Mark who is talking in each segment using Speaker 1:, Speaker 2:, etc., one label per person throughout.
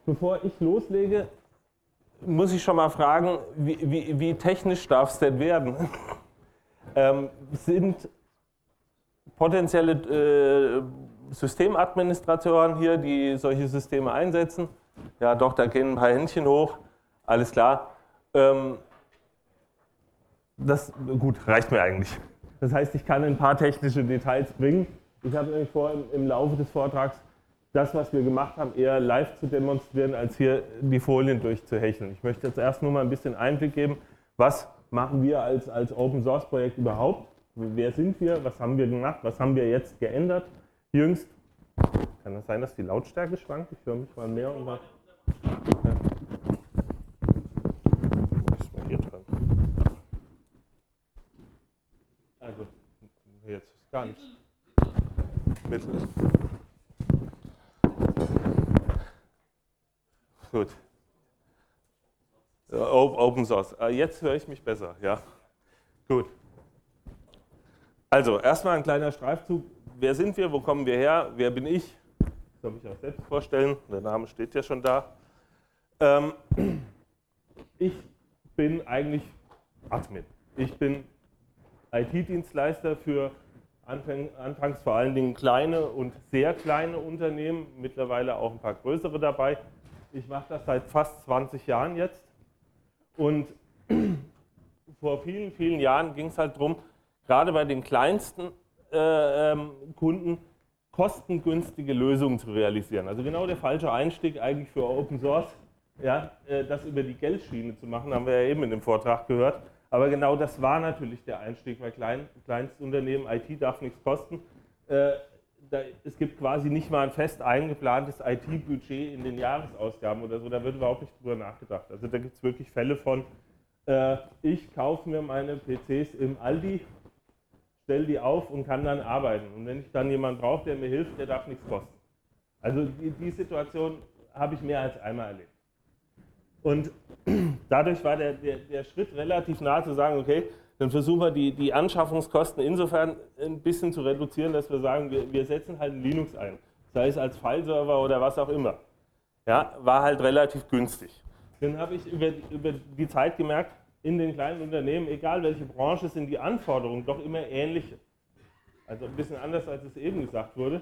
Speaker 1: bevor ich loslege, muss ich schon mal fragen, wie technisch darf es denn werden? Sind potenzielle Systemadministratoren hier, die solche Systeme einsetzen? Ja, doch, da gehen ein paar Händchen hoch. Alles klar. Das gut, reicht mir eigentlich. Das heißt, ich kann ein paar technische Details bringen. Ich habe nämlich vor, im Laufe des Vortrags das, was wir gemacht haben, eher live zu demonstrieren, als hier die Folien durchzuhecheln. Ich möchte jetzt erst nur mal ein bisschen Einblick geben, was machen wir als Open-Source-Projekt überhaupt? Wer sind wir? Was haben wir gemacht? Was haben wir jetzt geändert? Jüngst. Kann das sein, dass die Lautstärke schwankt? Ich höre mich mal mehr und mal. Ja. Ist mal hier dran. Also, jetzt ist gar nichts. Mittel. Gut. Open Source. Jetzt höre ich mich besser, ja. Gut. Also, erstmal ein kleiner Streifzug. Wer sind wir? Wo kommen wir her? Wer bin ich? Das soll ich auch selbst vorstellen. Der Name steht ja schon da. Ich bin eigentlich Admin. Ich bin IT-Dienstleister für anfangs vor allen Dingen kleine und sehr kleine Unternehmen, mittlerweile auch ein paar größere dabei. Ich mache das seit fast 20 Jahren jetzt und vor vielen, vielen Jahren ging es halt darum, gerade bei den kleinsten Kunden kostengünstige Lösungen zu realisieren. Also genau der falsche Einstieg eigentlich für Open Source, ja, das über die Geldschiene zu machen, haben wir ja eben in dem Vortrag gehört. Aber genau das war natürlich der Einstieg, weil Kleinstunternehmen, IT darf nichts kosten. Es gibt quasi nicht mal ein fest eingeplantes IT-Budget in den Jahresausgaben oder so, da wird überhaupt nicht drüber nachgedacht. Also da gibt es wirklich Fälle von, ich kaufe mir meine PCs im Aldi, stelle die auf und kann dann arbeiten. Und wenn ich dann jemanden brauche, der mir hilft, der darf nichts kosten. Also die Situation habe ich mehr als einmal erlebt. Und dadurch war der Schritt relativ nah zu sagen, okay, dann versuchen wir die Anschaffungskosten insofern ein bisschen zu reduzieren, dass wir sagen, wir setzen halt ein Linux ein, sei es als Fileserver oder was auch immer. Ja, war halt relativ günstig. Dann habe ich über die Zeit gemerkt, in den kleinen Unternehmen, egal welche Branche, sind die Anforderungen doch immer ähnliche. Also ein bisschen anders, als es eben gesagt wurde.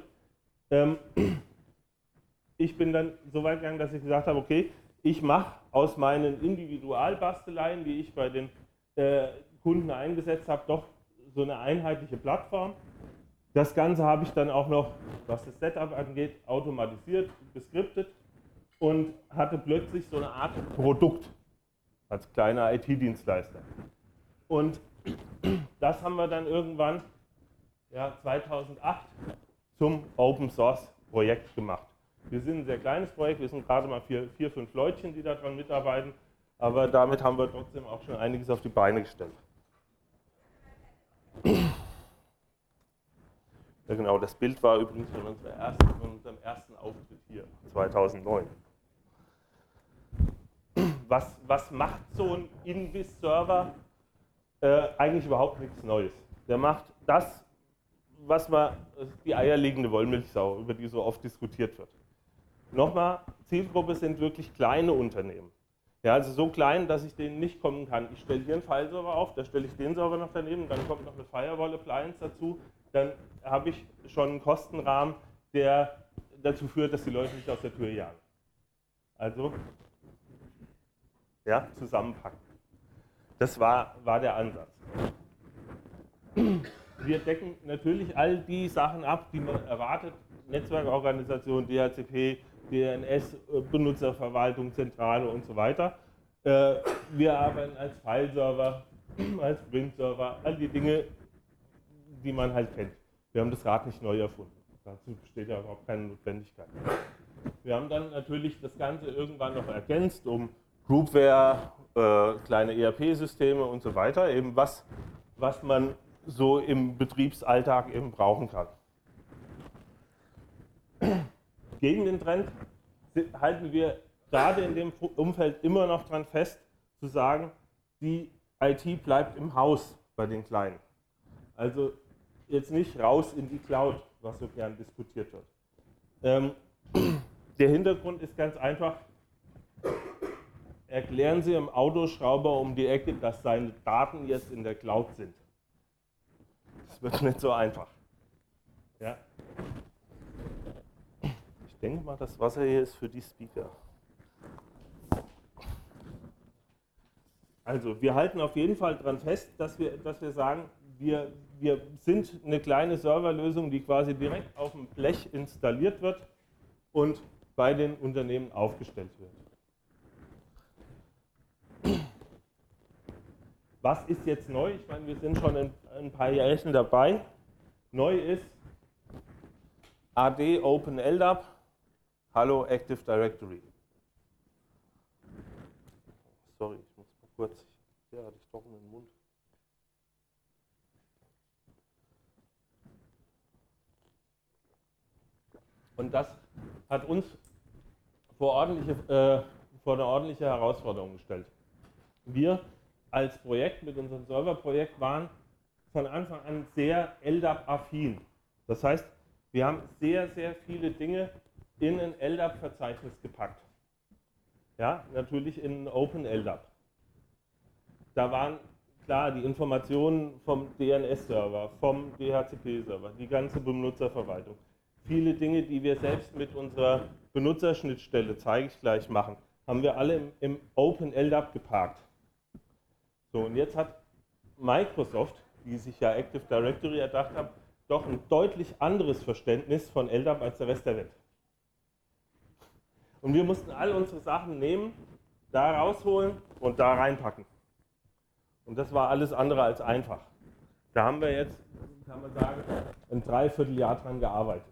Speaker 1: Ich bin dann so weit gegangen, dass ich gesagt habe, okay, ich mache aus meinen Individualbasteleien, die ich bei den Kunden eingesetzt habe, doch so eine einheitliche Plattform. Das Ganze habe ich dann auch noch, was das Setup angeht, automatisiert, geskriptet und hatte plötzlich so eine Art Produkt als kleiner IT-Dienstleister. Und das haben wir dann irgendwann, ja, 2008 zum Open Source Projekt gemacht. Wir sind ein sehr kleines Projekt, wir sind gerade mal 4, 5 Leutchen, die daran mitarbeiten, aber damit haben wir trotzdem auch schon einiges auf die Beine gestellt. Ja genau, das Bild war übrigens von unserem ersten Auftritt hier, 2009. Was macht so ein Invis-Server? Eigentlich überhaupt nichts Neues. Der macht das, was die eierlegende Wollmilchsau, über die so oft diskutiert wird. Nochmal, Zielgruppe sind wirklich kleine Unternehmen. Ja, also so klein, dass ich denen nicht kommen kann. Ich stelle hier einen File-Server auf, da stelle ich den Server noch daneben, dann kommt noch eine Firewall-Appliance dazu, dann habe ich schon einen Kostenrahmen, der dazu führt, dass die Leute nicht aus der Tür jagen. Also, ja, zusammenpacken. Das war der Ansatz. Wir decken natürlich all die Sachen ab, die man erwartet. Netzwerkorganisation, DHCP, DNS, Benutzerverwaltung, Zentrale und so weiter. Wir arbeiten als File-Server, als Print-Server, all die Dinge, die man halt kennt. Wir haben das Rad nicht neu erfunden. Dazu besteht ja überhaupt keine Notwendigkeit. Wir haben dann natürlich das Ganze irgendwann noch ergänzt um Groupware, kleine ERP-Systeme und so weiter, eben was man so im Betriebsalltag eben brauchen kann. Gegen den Trend halten wir gerade in dem Umfeld immer noch dran fest, zu sagen, die IT bleibt im Haus bei den Kleinen. Also jetzt nicht raus in die Cloud, was so gern diskutiert wird. Der Hintergrund ist ganz einfach, erklären Sie im Autoschrauber um die Ecke, dass seine Daten jetzt in der Cloud sind. Das wird nicht so einfach. Ja. Ich denke mal, das Wasser hier ist für die Speaker. Also wir halten auf jeden Fall daran fest, dass wir sagen, wir sind eine kleine Serverlösung, die quasi direkt auf dem Blech installiert wird und bei den Unternehmen aufgestellt wird. Was ist jetzt neu? Ich meine, wir sind schon ein paar Jährchen dabei. Neu ist AD Open LDAP, Hallo Active Directory. Sorry, ich muss mal kurz, ja, hatte ich doch in den Mund. Und das hat uns vor eine ordentliche Herausforderung gestellt. Wir als Projekt mit unserem Serverprojekt waren von Anfang an sehr LDAP-affin. Das heißt, wir haben sehr, sehr viele Dinge in ein LDAP-Verzeichnis gepackt. Ja, natürlich in ein Open LDAP. Da waren klar die Informationen vom DNS-Server, vom DHCP-Server, die ganze Benutzerverwaltung. Viele Dinge, die wir selbst mit unserer Benutzerschnittstelle, zeige ich gleich, machen, haben wir alle im Open LDAP geparkt. So, und jetzt hat Microsoft, die sich ja Active Directory erdacht haben, doch ein deutlich anderes Verständnis von LDAP als der Rest der Welt. Und wir mussten all unsere Sachen nehmen, da rausholen und da reinpacken. Und das war alles andere als einfach. Da haben wir jetzt, kann man sagen, ein Dreivierteljahr dran gearbeitet.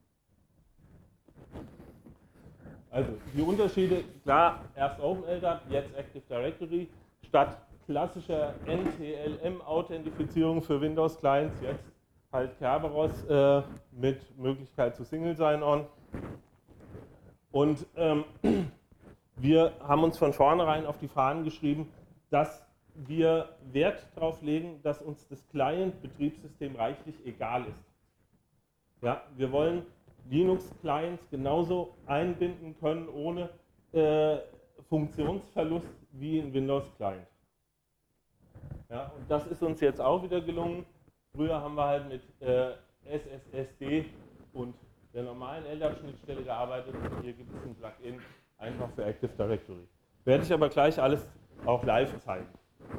Speaker 1: Also die Unterschiede, klar, erst OpenLDAP, jetzt Active Directory, statt klassischer NTLM-Authentifizierung für Windows-Clients, jetzt halt Kerberos mit Möglichkeit zu Single Sign-On. Und wir haben uns von vornherein auf die Fahnen geschrieben, dass wir Wert darauf legen, dass uns das Client-Betriebssystem reichlich egal ist. Ja, wir wollen Linux-Clients genauso einbinden können, ohne Funktionsverlust wie ein Windows-Client. Ja, und das ist uns jetzt auch wieder gelungen. Früher haben wir halt mit SSSD und der normalen LDAP-Schnittstelle gearbeitet. Und hier gibt es ein Plugin einfach für Active Directory. Werde ich aber gleich alles auch live zeigen.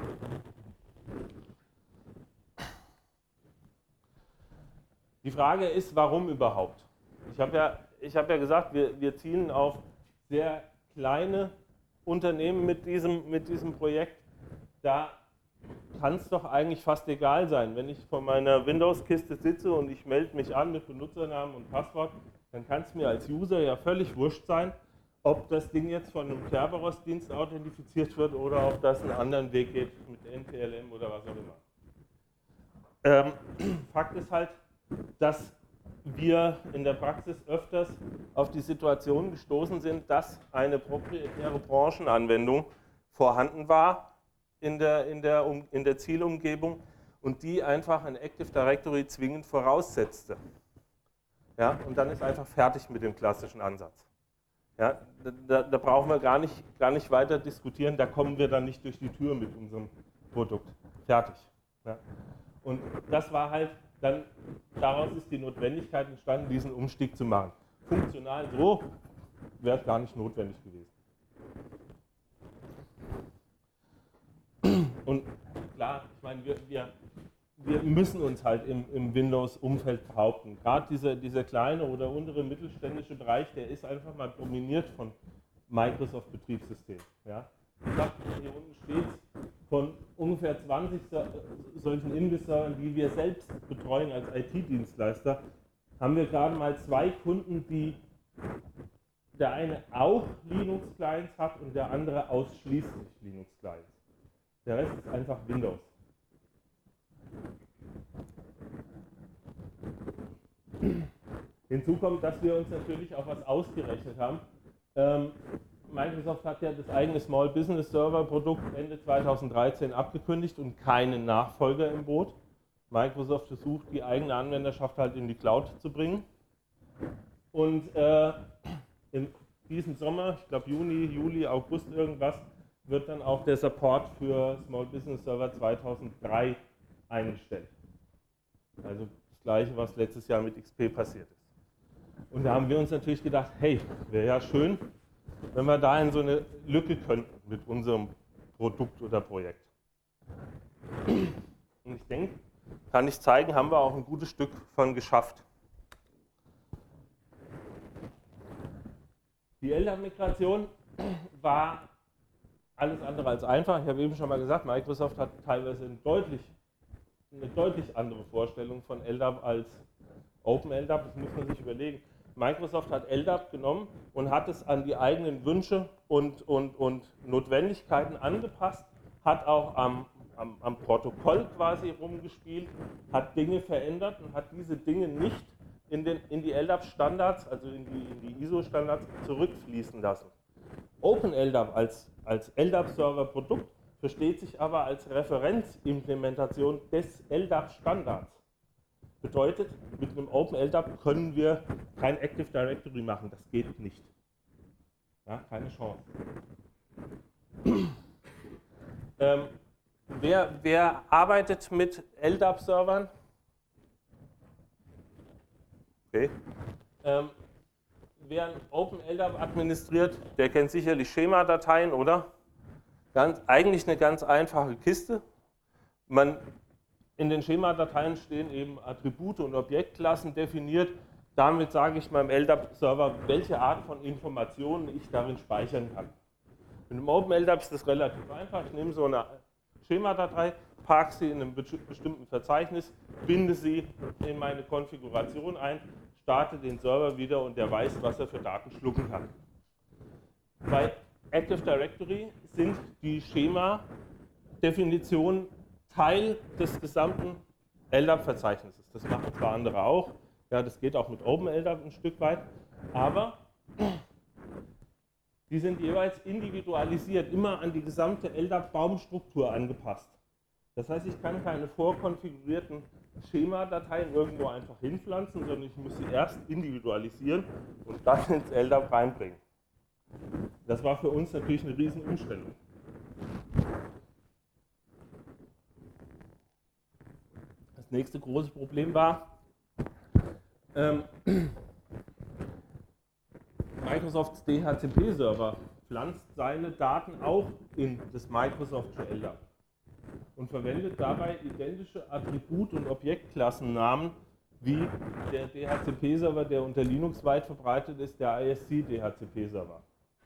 Speaker 1: Die Frage ist, warum überhaupt? Ich habe ja gesagt, wir zielen auf sehr kleine Unternehmen mit diesem Projekt. Da kann es doch eigentlich fast egal sein. Wenn ich vor meiner Windows-Kiste sitze und ich melde mich an mit Benutzernamen und Passwort, dann kann es mir als User ja völlig wurscht sein, ob das Ding jetzt von einem Kerberos-Dienst authentifiziert wird oder ob das einen anderen Weg geht mit NTLM oder was auch immer. Fakt ist halt, dass wir in der Praxis öfters auf die Situation gestoßen sind, dass eine proprietäre Branchenanwendung vorhanden war in der Zielumgebung und die einfach ein Active Directory zwingend voraussetzte. Ja, und dann ist einfach fertig mit dem klassischen Ansatz. Ja, da brauchen wir gar nicht weiter diskutieren, da kommen wir dann nicht durch die Tür mit unserem Produkt. Fertig. Ja. Und das war halt dann, daraus ist die Notwendigkeit entstanden, diesen Umstieg zu machen. Funktional so wäre es gar nicht notwendig gewesen. Und klar, ich meine, wir müssen uns halt im Windows-Umfeld behaupten. Gerade dieser kleine oder untere mittelständische Bereich, der ist einfach mal dominiert von Microsoft-Betriebssystem. Ja? Ich sage, hier unten steht von ungefähr 20 solchen Invis-Servern, die wir selbst betreuen als IT-Dienstleister, haben wir gerade mal 2 Kunden, die der eine auch Linux-Clients hat und der andere ausschließlich Linux-Clients. Der Rest ist einfach Windows. Hinzu kommt, dass wir uns natürlich auch was ausgerechnet haben. Microsoft hat ja das eigene Small Business Server Produkt Ende 2013 abgekündigt und keinen Nachfolger im Boot. Microsoft versucht, die eigene Anwenderschaft halt in die Cloud zu bringen. Und in diesem Sommer, ich glaube Juni, Juli, August irgendwas, wird dann auch der Support für Small Business Server 2003 eingestellt. Also das gleiche, was letztes Jahr mit XP passiert ist. Und da haben wir uns natürlich gedacht, hey, wäre ja schön, wenn wir da in so eine Lücke könnten mit unserem Produkt oder Projekt. Und ich denke, kann ich zeigen, haben wir auch ein gutes Stück von geschafft. Die LDAP-Migration war alles andere als einfach. Ich habe eben schon mal gesagt, Microsoft hat teilweise eine deutlich andere Vorstellung von LDAP als OpenLDAP. Das muss man sich überlegen. Microsoft hat LDAP genommen und hat es an die eigenen Wünsche und Notwendigkeiten angepasst, hat auch am Protokoll quasi rumgespielt, hat Dinge verändert und hat diese Dinge nicht in die LDAP-Standards, also in die ISO-Standards zurückfließen lassen. OpenLDAP als LDAP-Server-Produkt versteht sich aber als Referenzimplementation des LDAP-Standards. Bedeutet, mit einem OpenLDAP können wir kein Active Directory machen, das geht nicht. Ja, keine Chance. Wer arbeitet mit LDAP-Servern? Okay. Wer ein OpenLDAP administriert, der kennt sicherlich Schemadateien, oder? Eigentlich eine ganz einfache Kiste. In den Schemadateien stehen eben Attribute und Objektklassen definiert. Damit sage ich meinem LDAP-Server, welche Art von Informationen ich darin speichern kann. Mit dem OpenLDAP ist das relativ einfach. Ich nehme so eine Schemadatei, parke sie in einem bestimmten Verzeichnis, binde sie in meine Konfiguration ein, starte den Server wieder und der weiß, was er für Daten schlucken kann. Bei Active Directory sind die Schema-Definitionen Teil des gesamten LDAP-Verzeichnisses. Das machen zwar andere auch, ja, das geht auch mit OpenLDAP ein Stück weit, aber die sind jeweils individualisiert, immer an die gesamte LDAP-Baumstruktur angepasst. Das heißt, ich kann keine vorkonfigurierten Schemadateien irgendwo einfach hinpflanzen, sondern ich muss sie erst individualisieren und dann ins LDAP reinbringen. Das war für uns natürlich eine riesen Umstellung. Das nächste große Problem war, Microsofts DHCP-Server pflanzt seine Daten auch in das Microsoftsche LDAP und verwendet dabei identische Attribut- und Objektklassennamen wie der DHCP-Server, der unter Linux weit verbreitet ist, der ISC-DHCP-Server.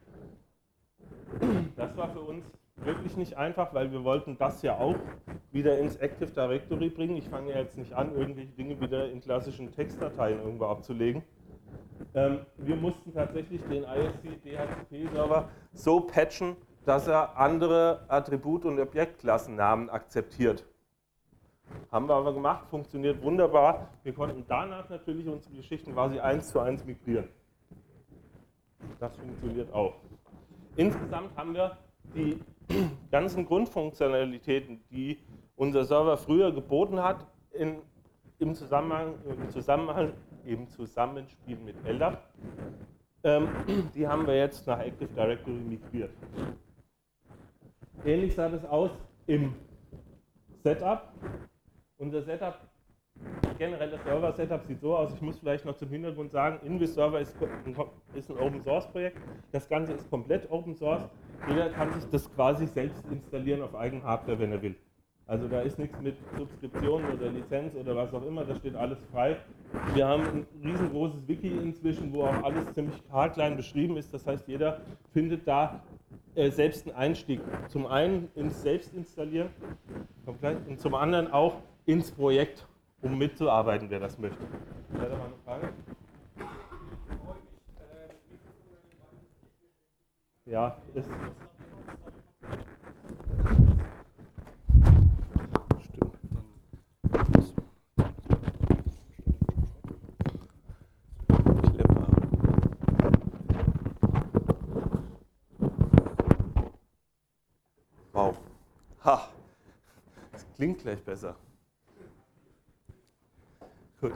Speaker 1: Das war für uns wirklich nicht einfach, weil wir wollten das ja auch wieder ins Active Directory bringen. Ich fange ja jetzt nicht an, irgendwelche Dinge wieder in klassischen Textdateien irgendwo abzulegen. Wir mussten tatsächlich den ISC-DHCP-Server so patchen, dass er andere Attribut- und Objektklassennamen akzeptiert. Haben wir aber gemacht, funktioniert wunderbar. Wir konnten danach natürlich unsere Geschichten quasi 1:1 migrieren. Das funktioniert auch. Insgesamt haben wir die ganzen Grundfunktionalitäten, die unser Server früher geboten hat, im Zusammenspiel mit LDAP, die haben wir jetzt nach Active Directory migriert. Ähnlich sah das aus im Setup. Unser Setup, generell das Server-Setup sieht so aus, ich muss vielleicht noch zum Hintergrund sagen, InVis-Server ist ein Open-Source-Projekt, das Ganze ist komplett Open-Source, jeder kann sich das quasi selbst installieren auf eigenen Hardware, wenn er will. Also da ist nichts mit Subskription oder Lizenz oder was auch immer, da steht alles frei. Wir haben ein riesengroßes Wiki inzwischen, wo auch alles ziemlich haarklein beschrieben ist, das heißt, jeder findet da selbst einen Einstieg. Zum einen ins Selbstinstallieren und zum anderen auch ins Projekt, um mitzuarbeiten, wer das möchte. Wäre da mal eine Frage? Ja, ist. Stimmt. Wow. Ha! Das klingt gleich besser. Gut.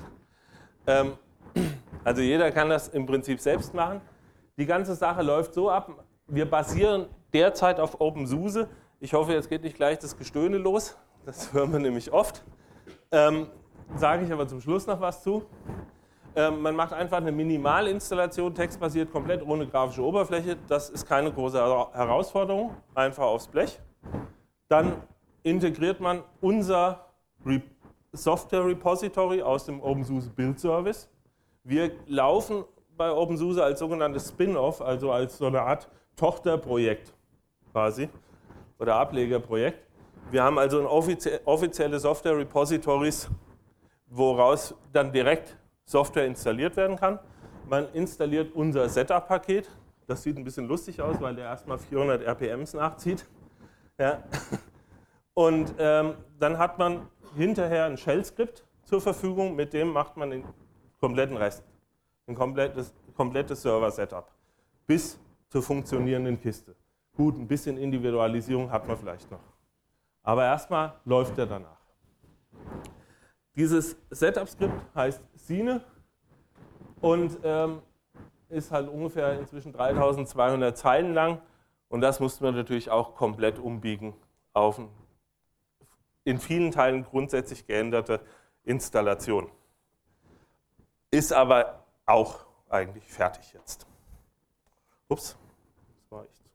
Speaker 1: Also jeder kann das im Prinzip selbst machen. Die ganze Sache läuft so ab, wir basieren derzeit auf OpenSUSE. Ich hoffe, jetzt geht nicht gleich das Gestöhne los. Das hören wir nämlich oft. Sage ich aber zum Schluss noch was zu. Man macht einfach eine Minimalinstallation, textbasiert, komplett ohne grafische Oberfläche. Das ist keine große Herausforderung, einfach aufs Blech. Dann integriert man unser Software Repository aus dem OpenSUSE Build Service. Wir laufen bei OpenSUSE als sogenanntes Spin-off, also als so eine Art Tochterprojekt quasi oder Ablegerprojekt. Wir haben also offizielle Software Repositories, woraus dann direkt Software installiert werden kann. Man installiert unser Setup-Paket. Das sieht ein bisschen lustig aus, weil der erstmal 400 RPMs nachzieht. Ja. Und dann hat man hinterher ein Shell-Skript zur Verfügung, mit dem macht man den kompletten Rest, ein komplettes Server-Setup bis zur funktionierenden Kiste. Gut, ein bisschen Individualisierung hat man vielleicht noch. Aber erstmal läuft er danach. Dieses Setup-Skript heißt Sine und ist halt ungefähr inzwischen 3200 Zeilen lang. Und das mussten wir natürlich auch komplett umbiegen auf eine in vielen Teilen grundsätzlich geänderte Installation. Ist aber auch eigentlich fertig jetzt. Ups, das war ich.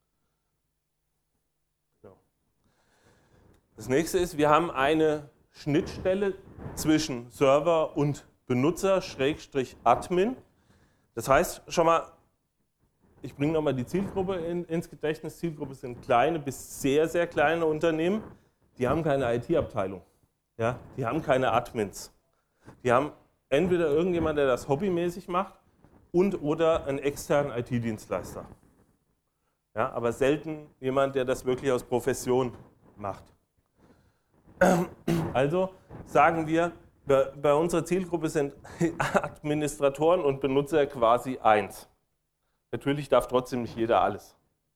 Speaker 1: Genau. Das nächste ist, wir haben eine Schnittstelle zwischen Server und Benutzer, /Admin. Das heißt schon mal, ich bringe nochmal die Zielgruppe ins Gedächtnis. Zielgruppe sind kleine bis sehr, sehr kleine Unternehmen. Die haben keine IT-Abteilung. Ja? Die haben keine Admins. Die haben entweder irgendjemand, der das hobbymäßig macht und oder einen externen IT-Dienstleister. Ja? Aber selten jemand, der das wirklich aus Profession macht. Also sagen wir, bei unserer Zielgruppe sind Administratoren und Benutzer quasi eins. Natürlich darf trotzdem nicht jeder alles.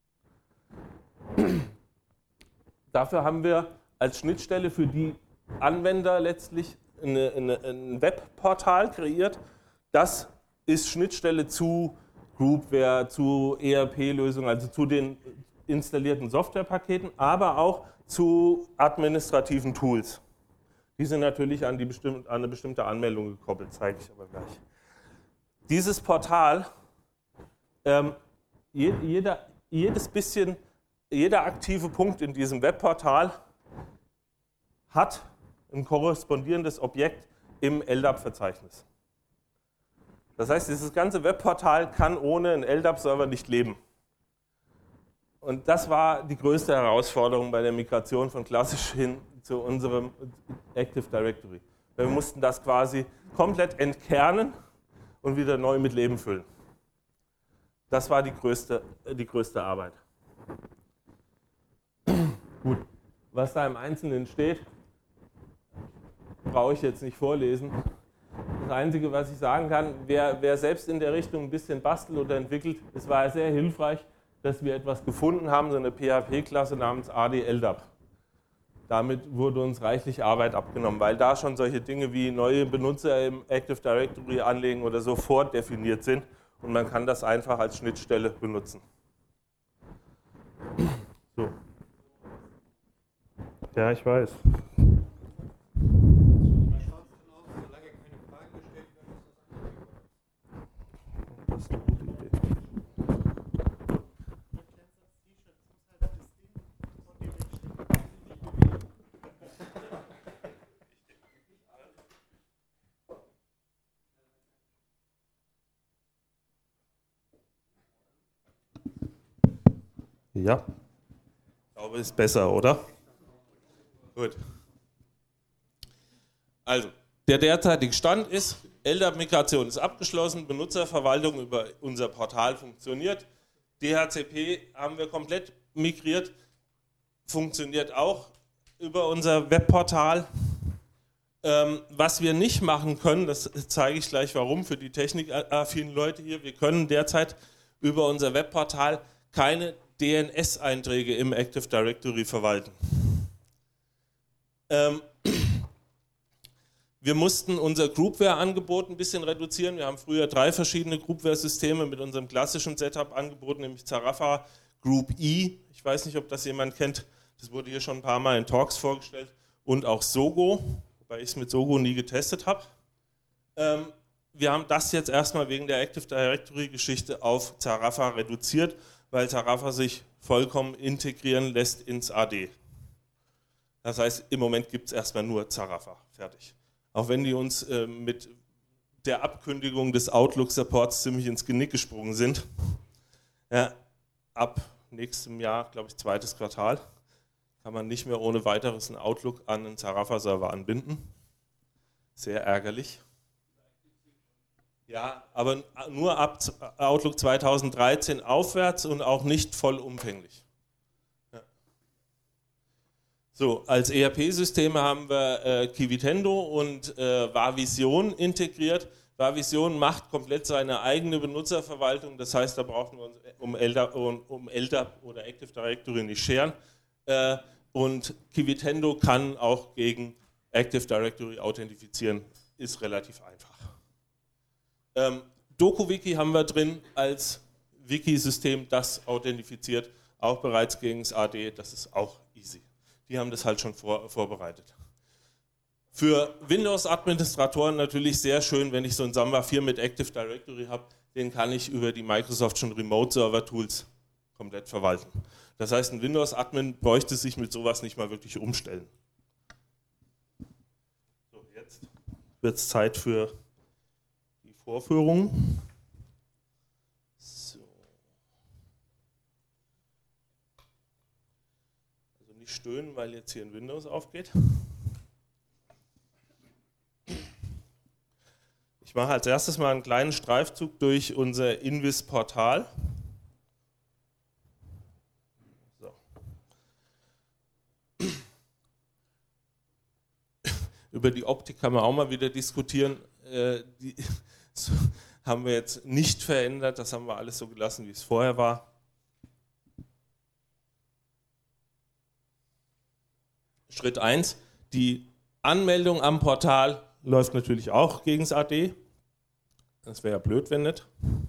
Speaker 1: Dafür haben wir als Schnittstelle für die Anwender letztlich ein Webportal kreiert. Das ist Schnittstelle zu Groupware, zu ERP-Lösungen, also zu den installierten Softwarepaketen, aber auch zu administrativen Tools. Die sind natürlich an eine bestimmte Anmeldung gekoppelt, zeige ich aber gleich. Dieses Portal, jeder aktive Punkt in diesem Webportal hat ein korrespondierendes Objekt im LDAP-Verzeichnis. Das heißt, dieses ganze Webportal kann ohne einen LDAP-Server nicht leben. Und das war die größte Herausforderung bei der Migration von klassisch hin zu unserem Active Directory. Wir mussten das quasi komplett entkernen und wieder neu mit Leben füllen. Das war die größte Arbeit. Gut, was da im Einzelnen steht, brauche ich jetzt nicht vorlesen. Das Einzige, was ich sagen kann, wer selbst in der Richtung ein bisschen bastelt oder entwickelt, es war sehr hilfreich, dass wir etwas gefunden haben, so eine PHP-Klasse namens AD-LDAP. Damit wurde uns reichlich Arbeit abgenommen, weil da schon solche Dinge wie neue Benutzer im Active Directory anlegen oder so vordefiniert sind und man kann das einfach als Schnittstelle benutzen. So. Ja, ich weiß. Das ist eine gute Idee. Ja. Ich glaube, ist besser, oder? Gut. Also, der derzeitige Stand ist, LDAP-Migration ist abgeschlossen, Benutzerverwaltung über unser Portal funktioniert, DHCP haben wir komplett migriert, funktioniert auch über unser Webportal. Was wir nicht machen können, das zeige ich gleich warum für die technikaffinen Leute hier, wir können derzeit über unser Webportal keine DNS-Einträge im Active
Speaker 2: Wir mussten unser Groupware-Angebot ein bisschen reduzieren. Wir haben früher 3 verschiedene Groupware-Systeme mit unserem klassischen Setup angeboten, nämlich Zarafa, Group E, ich weiß nicht, ob das jemand kennt, das wurde hier schon ein paar Mal in Talks vorgestellt, und auch Sogo, wobei ich es mit Sogo nie getestet habe. Wir haben das jetzt erstmal wegen der Active Directory-Geschichte auf Zarafa reduziert, weil Zarafa sich vollkommen integrieren lässt ins AD. Das heißt, im Moment gibt es erstmal nur Zarafa, fertig. Auch wenn die uns mit der Abkündigung des Outlook-Supports ziemlich ins Genick gesprungen sind. Ja, ab nächstem Jahr, glaube ich, 2. Quartal, kann man nicht mehr ohne weiteres einen Outlook an einen Zarafa-Server anbinden. Sehr ärgerlich. Ja, aber nur ab Outlook 2013 aufwärts und auch nicht vollumfänglich. So, als ERP-Systeme haben wir Kivitendo und Varvision integriert. Varvision macht komplett seine eigene Benutzerverwaltung, das heißt, da brauchen wir uns um LDAP oder Active Directory nicht scheren. Und Kivitendo kann auch gegen Active Directory authentifizieren, ist relativ einfach. DokuWiki haben wir drin als Wiki-System, das authentifiziert, auch bereits gegen das AD, das ist auch easy. Die haben das halt schon vorbereitet. Für Windows-Administratoren natürlich sehr schön, wenn ich so einen Samba 4 mit Active Directory habe, den kann ich über die Microsoft schon Remote-Server-Tools komplett verwalten. Das heißt, ein Windows-Admin bräuchte sich mit sowas nicht mal wirklich umstellen. So, jetzt wird es Zeit für die Vorführung. Stöhnen, weil jetzt hier ein Windows aufgeht. Ich mache als erstes mal einen kleinen Streifzug durch unser Invis-Portal. So. Über die Optik kann man auch mal wieder diskutieren. Die haben wir jetzt nicht verändert, das haben wir alles so gelassen, wie es vorher war. Schritt 1, die Anmeldung am Portal läuft natürlich auch gegen das AD. Das wäre ja blöd, wenn nicht.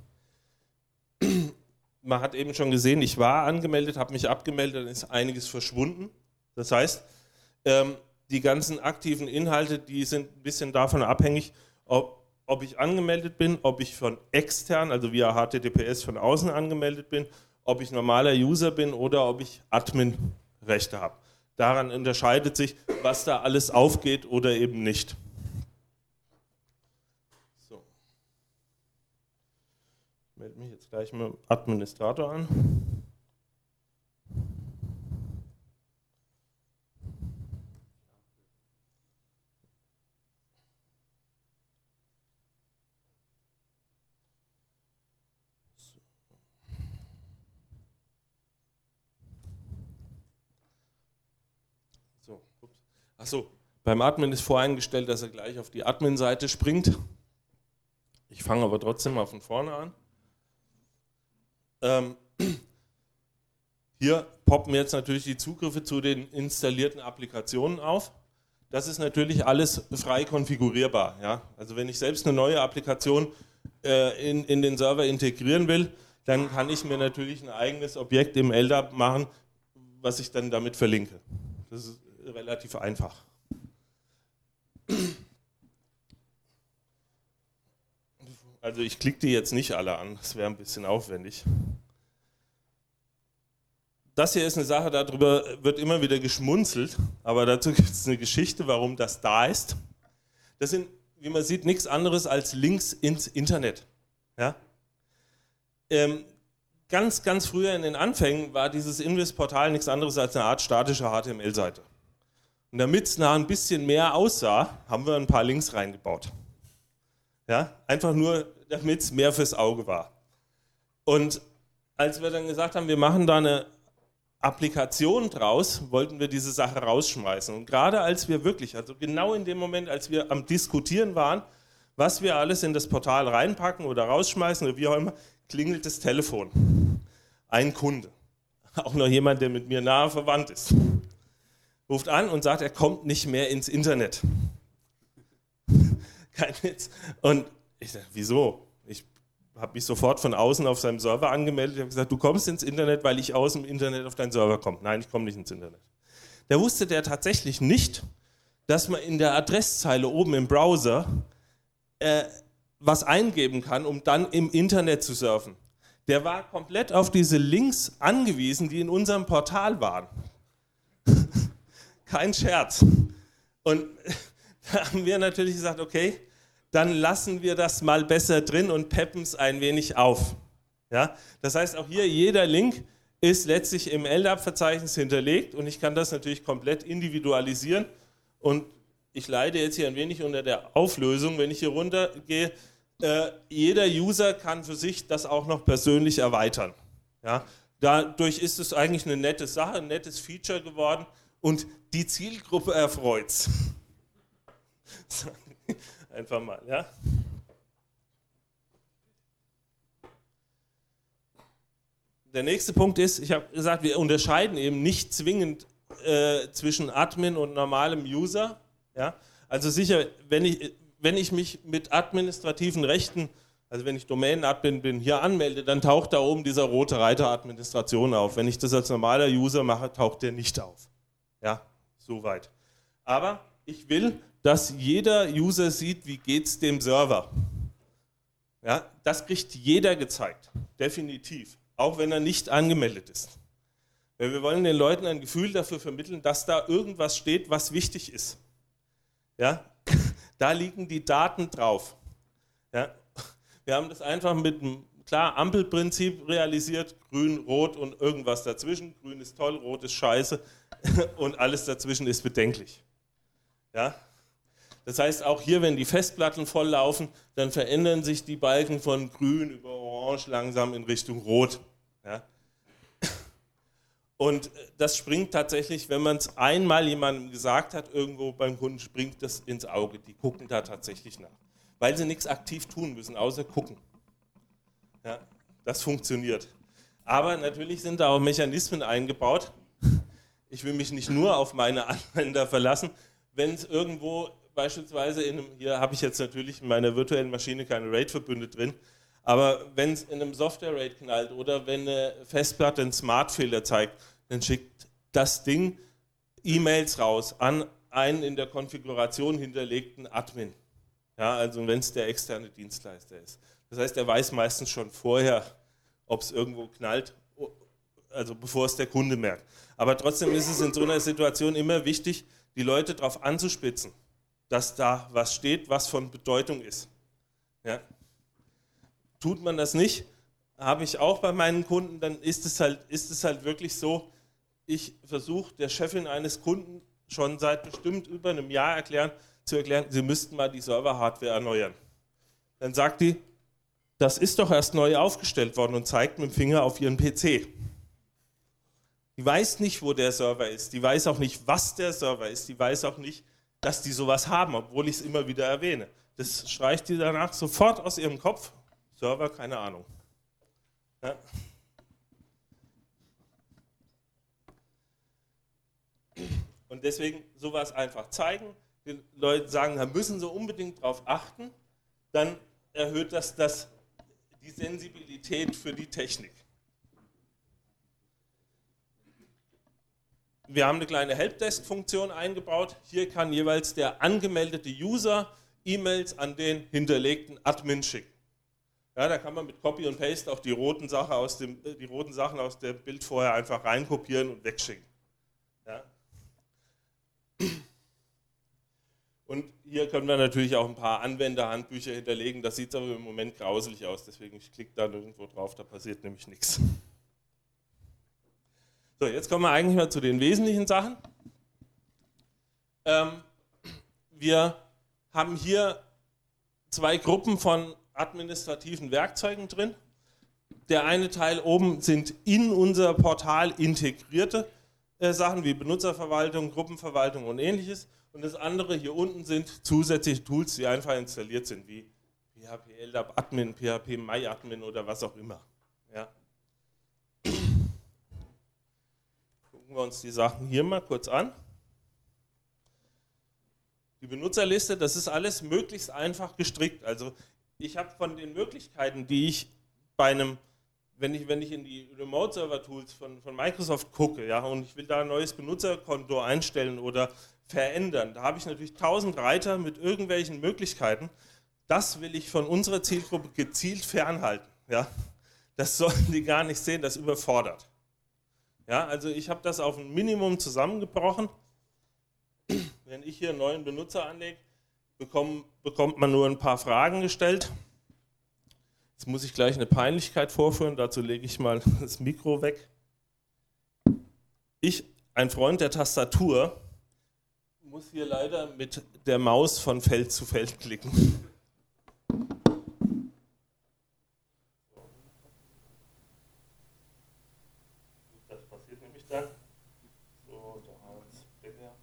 Speaker 2: Man hat eben schon gesehen, ich war angemeldet, habe mich abgemeldet, dann ist einiges verschwunden. Das heißt, die ganzen aktiven Inhalte, die sind ein bisschen davon abhängig, ob ich angemeldet bin, ob ich von extern, also via HTTPS von außen angemeldet bin, ob ich normaler User bin oder ob ich Admin-Rechte habe. Daran unterscheidet sich, was da alles aufgeht oder eben nicht. So. Ich melde mich jetzt gleich mit dem Administrator an. Achso, beim Admin ist voreingestellt, dass er gleich auf die Admin-Seite springt. Ich fange aber trotzdem mal von vorne an. Hier poppen jetzt natürlich die Zugriffe zu den installierten Applikationen auf. Das ist natürlich alles frei konfigurierbar. Ja? Also wenn ich selbst eine neue Applikation in den Server integrieren will, dann kann ich mir natürlich ein eigenes Objekt im LDAP machen, was ich dann damit verlinke. Das ist relativ einfach. Also ich klicke die jetzt nicht alle an, das wäre ein bisschen aufwendig. Das hier ist eine Sache, darüber wird immer wieder geschmunzelt, aber dazu gibt es eine Geschichte, warum das da ist. Das sind, wie man sieht, nichts anderes als Links ins Internet. Ja? Ganz früher in den Anfängen war dieses Invis-Portal nichts anderes als eine Art statische HTML-Seite. Und damit es ein bisschen mehr aussah, haben wir ein paar Links reingebaut. Ja? Einfach nur, damit es mehr fürs Auge war. Und als wir dann gesagt haben, wir machen da eine Applikation draus, wollten wir diese Sache rausschmeißen. Und gerade als wir wirklich, also genau in dem Moment, als wir am Diskutieren waren, was wir alles in das Portal reinpacken oder rausschmeißen oder wie auch immer, klingelt das Telefon. Ein Kunde, auch noch jemand, der mit mir nahe verwandt ist, ruft an und sagt, er kommt nicht mehr ins Internet. Kein Netz. Und ich dachte, wieso? Ich habe mich sofort von außen auf seinem Server angemeldet. Ich habe gesagt, du kommst ins Internet, weil ich aus dem Internet auf deinen Server komme. Nein, ich komme nicht ins Internet. Da wusste der tatsächlich nicht, dass man in der Adresszeile oben im Browser was eingeben kann, um dann im Internet zu surfen. Der war komplett auf diese Links angewiesen, die in unserem Portal waren. Kein Scherz. Und da haben wir natürlich gesagt, okay, dann lassen wir das mal besser drin und peppen es ein wenig auf. Ja? Das heißt, auch hier jeder Link ist letztlich im LDAP-Verzeichnis hinterlegt und ich kann das natürlich komplett individualisieren und ich leide jetzt hier ein wenig unter der Auflösung, wenn ich hier runtergehe, jeder User kann für sich das auch noch persönlich erweitern. Ja? Dadurch ist es eigentlich eine nette Sache, ein nettes Feature geworden und die Zielgruppe erfreut's. Einfach mal, ja. Der nächste Punkt ist, ich habe gesagt, wir unterscheiden eben nicht zwingend zwischen Admin und normalem User. Ja? Also sicher, wenn ich mich mit administrativen Rechten, also wenn ich Domain-Admin bin, hier anmelde, dann taucht da oben dieser rote Reiter Administration auf. Wenn ich das als normaler User mache, taucht der nicht auf. Ja, soweit. Aber ich will, dass jeder User sieht, wie geht es dem Server. Ja, das kriegt jeder gezeigt, definitiv, auch wenn er nicht angemeldet ist. Weil wir wollen den Leuten ein Gefühl dafür vermitteln, dass da irgendwas steht, was wichtig ist. Ja, da liegen die Daten drauf. Ja, wir haben das einfach mit einem klar Ampelprinzip realisiert, grün, rot und irgendwas dazwischen. Grün ist toll, rot ist scheiße und alles dazwischen ist bedenklich. Ja? Das heißt, auch hier, wenn die Festplatten voll laufen, dann verändern sich die Balken von grün über orange langsam in Richtung rot. Ja? Und das springt tatsächlich, wenn man es einmal jemandem gesagt hat, irgendwo beim Kunden, springt das ins Auge. Die gucken da tatsächlich nach. Weil sie nichts aktiv tun müssen, außer gucken. Ja, das funktioniert. Aber natürlich sind da auch Mechanismen eingebaut. Ich will mich nicht nur auf meine Anwender verlassen. Wenn es irgendwo beispielsweise hier habe ich jetzt natürlich in meiner virtuellen Maschine keine RAID-Verbünde drin, aber wenn es in einem Software-RAID knallt oder wenn eine Festplatte einen Smart-Fehler zeigt, dann schickt das Ding E-Mails raus an einen in der Konfiguration hinterlegten Admin. Ja, also wenn es der externe Dienstleister ist. Das heißt, er weiß meistens schon vorher, ob es irgendwo knallt, also bevor es der Kunde merkt. Aber trotzdem ist es in so einer Situation immer wichtig, die Leute darauf anzuspitzen, dass da was steht, was von Bedeutung ist. Ja. Tut man das nicht, habe ich auch bei meinen Kunden, dann ist es halt wirklich so, ich versuche der Chefin eines Kunden schon seit bestimmt über einem Jahr zu erklären, sie müssten mal die Server-Hardware erneuern. Dann sagt die, das ist doch erst neu aufgestellt worden und zeigt mit dem Finger auf ihren PC. Die weiß nicht, wo der Server ist, die weiß auch nicht, was der Server ist, die weiß auch nicht, dass die sowas haben, obwohl ich es immer wieder erwähne. Das streicht die danach sofort aus ihrem Kopf. Server, keine Ahnung. Ja. Und deswegen sowas einfach zeigen, den Leuten sagen, da müssen sie unbedingt drauf achten, dann erhöht das die Sensibilität für die Technik. Wir haben eine kleine Helpdesk-Funktion eingebaut. Hier kann jeweils der angemeldete User E-Mails an den hinterlegten Admin schicken. Ja, da kann man mit Copy und Paste auch die roten Sachen aus dem Bild vorher einfach reinkopieren und wegschicken. Ja. Und hier können wir natürlich auch ein paar Anwenderhandbücher hinterlegen. Das sieht aber im Moment grauselig aus, deswegen ich klicke da nirgendwo drauf, da passiert nämlich nichts. So, jetzt kommen wir eigentlich mal zu den wesentlichen Sachen. Wir haben hier zwei Gruppen von administrativen Werkzeugen drin. Der eine Teil oben sind in unser Portal integrierte Sachen wie Benutzerverwaltung, Gruppenverwaltung und ähnliches. Und das andere hier unten sind zusätzliche Tools, die einfach installiert sind, wie PHP LDAP Admin, PHP MyAdmin oder was auch immer. Ja. Gucken wir uns die Sachen hier mal kurz an. Die Die Benutzerliste, das ist alles möglichst einfach gestrickt. Also ich habe von den Möglichkeiten, die ich bei einem, wenn ich in die Remote-Server-Tools von Microsoft gucke, ja, und ich will da ein neues Benutzerkonto einstellen oder verändern, da habe ich natürlich 1000 Reiter mit irgendwelchen Möglichkeiten. Das will ich von unserer Zielgruppe gezielt fernhalten. Ja. Das sollen die gar nicht sehen, das überfordert. Ja, also ich habe das auf ein Minimum zusammengebrochen. Wenn ich hier einen neuen Benutzer anlege, bekommt man nur ein paar Fragen gestellt. Jetzt muss ich gleich eine Peinlichkeit vorführen, dazu lege ich mal das Mikro weg. Ich, ein Freund der Tastatur, muss hier leider mit der Maus von Feld zu Feld klicken. Das passiert nämlich dann. So, da haben wir es.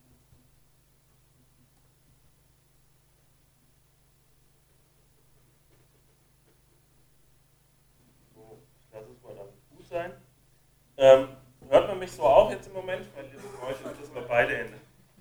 Speaker 2: So, ich lasse es mal damit gut sein. Hört man mich so auch jetzt im Moment? Weil das Geräusch ist mal beide Ende.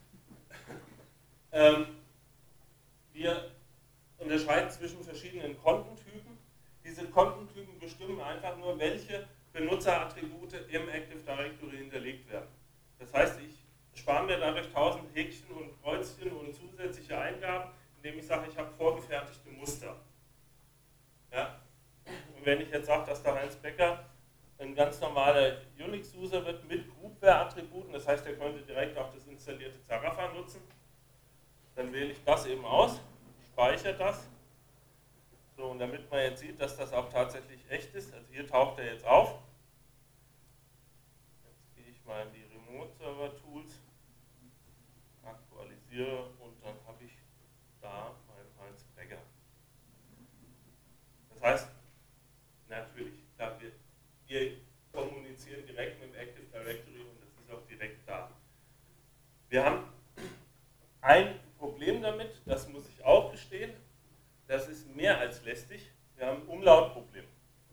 Speaker 2: Wir unterscheiden zwischen verschiedenen Kontentypen. Diese Kontentypen bestimmen einfach nur, welche Benutzerattribute im Active Directory hinterlegt werden. Das heißt, ich spare mir dadurch 1000 Häkchen und Kreuzchen und zusätzliche Eingaben, indem ich sage, ich habe vorgefertigte Muster. Ja? Und wenn ich jetzt sage, dass der Heinz Becker ein ganz normaler Unix-User wird mit Groupware-Attributen, das heißt, er könnte direkt auch das installierte Zarafa nutzen, dann wähle ich das eben aus, speichere das. So, und damit man jetzt sieht, dass das auch tatsächlich echt ist, also hier taucht er jetzt auf. Jetzt gehe ich mal in die Remote-Server-Tools, aktualisiere und dann habe ich da meinen Heinz Becker. Das heißt, natürlich, klar, wir kommunizieren direkt mit dem Active Directory und das ist auch direkt da. Wir haben ein Problem damit, das muss ich auch gestehen, das ist mehr als lästig, wir haben ein Umlautproblem.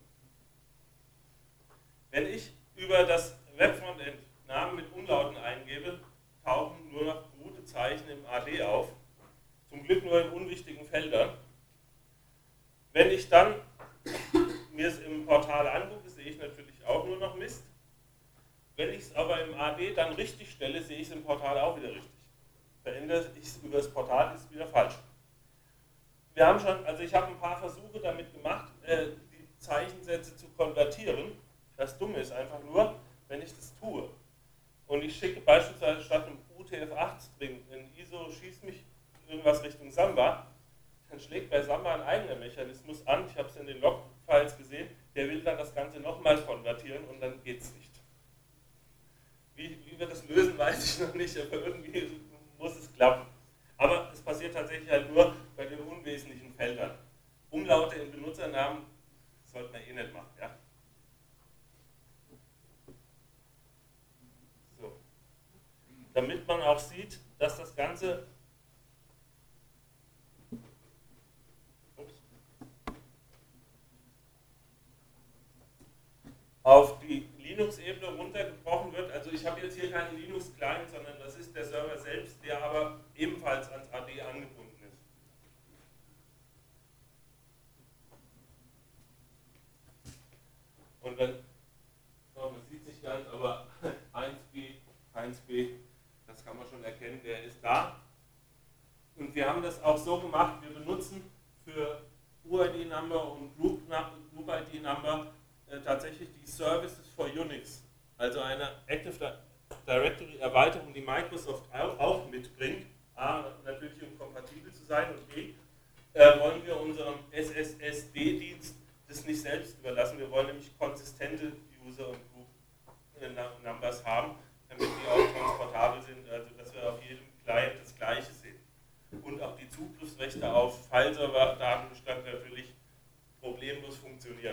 Speaker 2: Wenn ich über das Webfrontend Namen mit Umlauten eingebe, tauchen nur noch gute Zeichen im AD auf, zum Glück nur in unwichtigen Feldern. Wenn ich dann mir es im Portal angucke, sehe ich natürlich auch nur noch Mist. Wenn ich es aber im AD dann richtig stelle, sehe ich es im Portal auch wieder richtig. Verändere ich es über das Portal, ist es wieder falsch. Wir haben schon, also ich habe ein paar Versuche damit gemacht, die Zeichensätze zu konvertieren. Das Dumme ist einfach nur, wenn ich das tue und ich schicke beispielsweise statt einem UTF-8-String in ISO schieß mich irgendwas Richtung Samba, dann schlägt bei Samba ein eigener Mechanismus an, ich habe es in den Log-Files gesehen, der will dann das Ganze nochmal konvertieren und dann geht es nicht. Wie wir das lösen, weiß ich noch nicht, aber irgendwie muss es klappen. Aber es passiert tatsächlich halt nur bei den unwesentlichen Feldern. Umlaute in Benutzernamen sollte man eh nicht machen. Ja? So. Damit man auch sieht, dass das Ganze auf die Linux-Ebene runtergebrochen wird. Also ich habe jetzt hier keinen Linux-Client, sondern das ist der Server selbst, der aber ebenfalls ans AD angebunden ist. Und dann, oh, man sieht es nicht ganz, aber 1b, das kann man schon erkennen, der ist da. Und wir haben das auch so gemacht, wir benutzen für UID-Number und Group-ID-Number tatsächlich die Services for Unix, also eine Active Directory Erweiterung, die Microsoft auch mitbringt. A, natürlich um kompatibel zu sein und B, wollen wir unserem SSSD-Dienst das nicht selbst überlassen. Wir wollen nämlich konsistente User und Group Numbers haben, damit die auch transportabel sind, also dass wir auf jedem Client das Gleiche sehen. Und auch die Zugriffsrechte auf File-Server-Datenbestand natürlich problemlos funktionieren.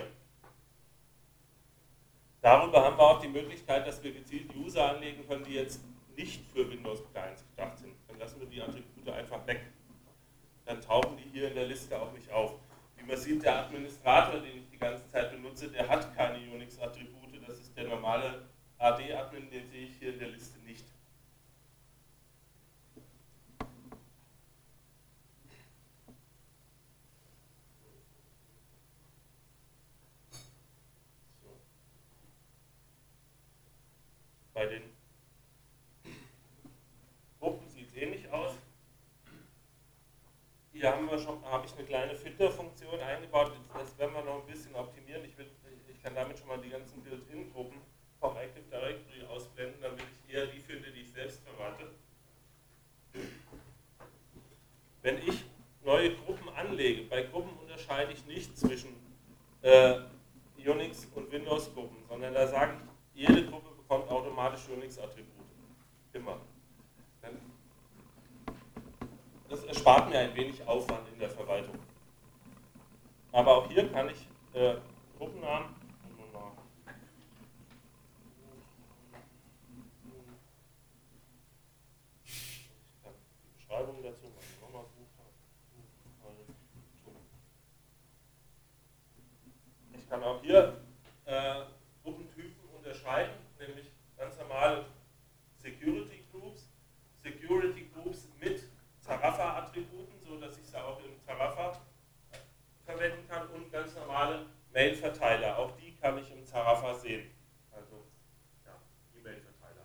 Speaker 2: Darüber haben wir auch die Möglichkeit, dass wir gezielt User anlegen können, die jetzt nicht für Windows Clients gedacht sind. Dann lassen wir die Attribute einfach weg. Dann tauchen die hier in der Liste auch nicht auf. Wie man sieht, der Administrator, den ich die ganze Zeit benutze, der hat keine Unix-Attribute. Das ist der normale AD-Admin, den sehe ich hier in der Liste nicht. den Gruppen sieht es ähnlich aus. Hier habe ich eine kleine Filterfunktion eingebaut, das werden wir noch ein bisschen optimieren. Ich kann damit schon mal die ganzen Built-in-Gruppen vom Active Directory ausblenden, damit ich eher die finde, die ich selbst verwalte. Wenn ich neue Gruppen anlege, bei Gruppen unterscheide ich nicht zwischen Unix- und Windows-Gruppen, sondern da sage ich, jede Gruppe bekommt automatisch Unix-Attribute. Immer. Das erspart mir ein wenig Aufwand in der Verwaltung. Aber auch hier kann ich Gruppennamen, ich kann die Beschreibung dazu nochmal suchen. Ich kann auch hier Gruppentypen unterscheiden, nämlich ganz normale Security Groups mit Zarafa-Attributen, so dass ich sie auch im Zarafa verwenden kann, und ganz normale Mail-Verteiler. Auch die kann ich im Zarafa sehen. Also ja, E-Mail-Verteiler.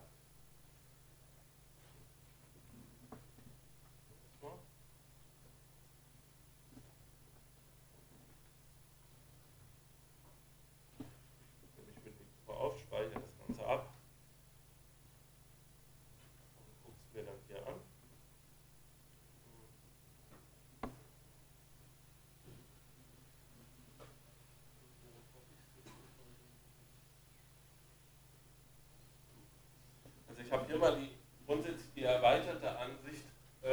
Speaker 2: Ich bin die auf, speichere das Ganze ab und gucke es mir dann hier an. Also ich habe hier mal grundsätzlich die erweiterte Ansicht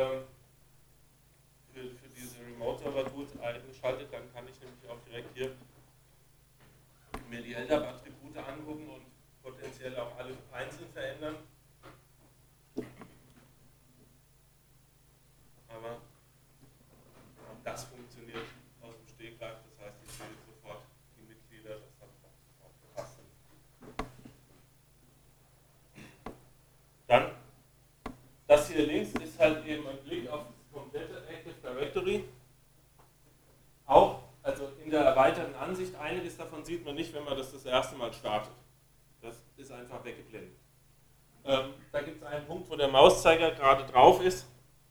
Speaker 2: für diese Remote-Server-Tools eingeschaltet. Dann kann ich nämlich auch direkt hier mir die LDAP-Attribute angucken und potenziell auch alle einzeln verändern. Aber auch das funktioniert aus dem Stegreif. Das heißt, ich sehe sofort die Mitglieder. Das hat sofort gepasst. Dann, das hier links ist halt eben ein Blick auf das komplette Active Directory. Auch, also in der erweiterten Ansicht, einiges davon sieht man nicht, wenn man das erste Mal startet. Das ist einfach weggeblendet. Da gibt es einen Punkt, wo der Mauszeiger gerade drauf ist.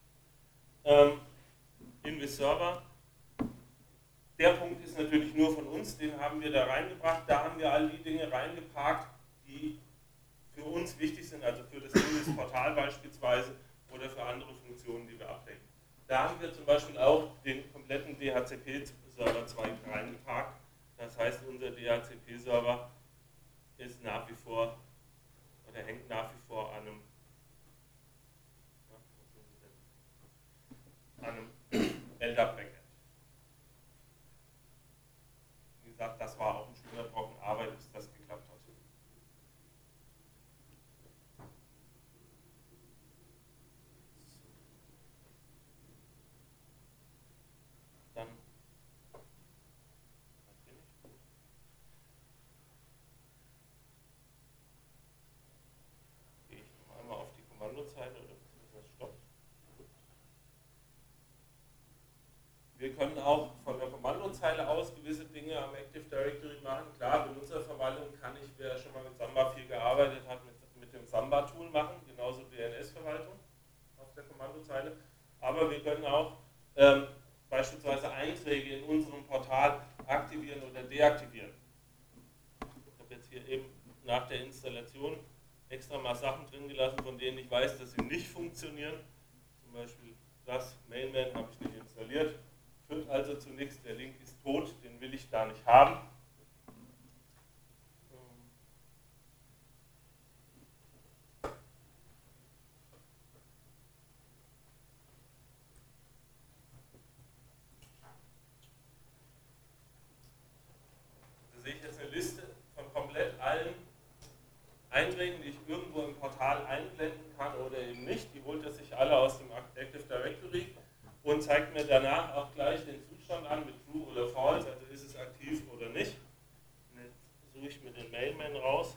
Speaker 2: Invis Server. Der Punkt ist natürlich nur von uns, den haben wir da reingebracht. Da haben wir all die Dinge reingeparkt, die für uns wichtig sind, also für das Invis-Portal beispielsweise oder für andere Funktionen, die wir abdecken. Da haben wir zum Beispiel auch den kompletten DHCP-Server-Zweig reingeparkt. Das heißt, unser DHCP-Server ist nach wie vor oder hängt nach wie vor an einem LDAP-Backend. Wie gesagt, das war auch ein schöner Brocken Arbeit, bis das geklappt hat. Dann gehe ich noch einmal auf die Kommandozeile oder beziehungsweise Stopp. Wir können auch von der Kommandozeile aus gewisse Dinge am Active Directory machen. Klar, Benutzerverwaltung kann ich, wer schon mal mit Samba viel gearbeitet hat, mit dem Samba-Tool machen, genauso DNS-Verwaltung auf der Kommandozeile. Aber wir können auch beispielsweise Einträge in unserem Portal aktivieren oder deaktivieren. Ich habe jetzt hier eben nach der Installation extra mal Sachen drin gelassen, von denen ich weiß, dass sie nicht funktionieren. Zum Beispiel das Mailman habe ich nicht installiert. Führt also zu nichts, der Link ist tot, den will ich da nicht haben. Da sehe ich jetzt eine Liste von komplett allen Einträgen, die ich irgendwo im Portal einblenden kann oder eben nicht. Die holt er sich alle aus dem Active Directory und zeigt mir danach auch gleich den Zustand an mit True oder False, also ist es aktiv oder nicht. Und jetzt suche ich mir den Mailman raus